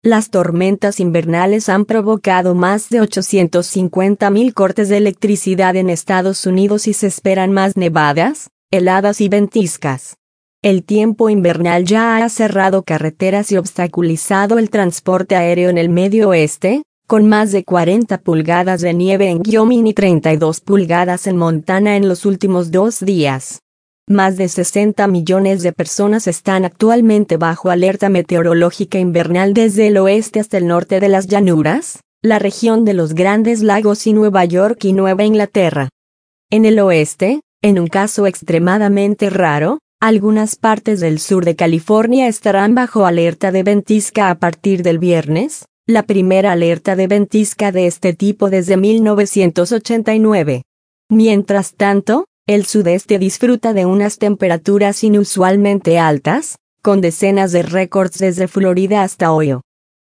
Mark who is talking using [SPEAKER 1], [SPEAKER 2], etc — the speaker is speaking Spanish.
[SPEAKER 1] Las tormentas invernales han provocado más de 850.000 cortes de electricidad en Estados Unidos y se esperan más nevadas, heladas y ventiscas. El tiempo invernal ya ha cerrado carreteras y obstaculizado el transporte aéreo en el Medio Oeste, con más de 40 pulgadas de nieve en Wyoming y 32 pulgadas en Montana en los últimos 2 días. Más de 60 millones de personas están actualmente bajo alerta meteorológica invernal desde el oeste hasta el norte de las llanuras, la región de los Grandes Lagos y Nueva York y Nueva Inglaterra. En el oeste, en un caso extremadamente raro, algunas partes del sur de California estarán bajo alerta de ventisca a partir del viernes, la primera alerta de ventisca de este tipo desde 1989. Mientras tanto, el sudeste disfruta de unas temperaturas inusualmente altas, con decenas de récords desde Florida hasta Ohio.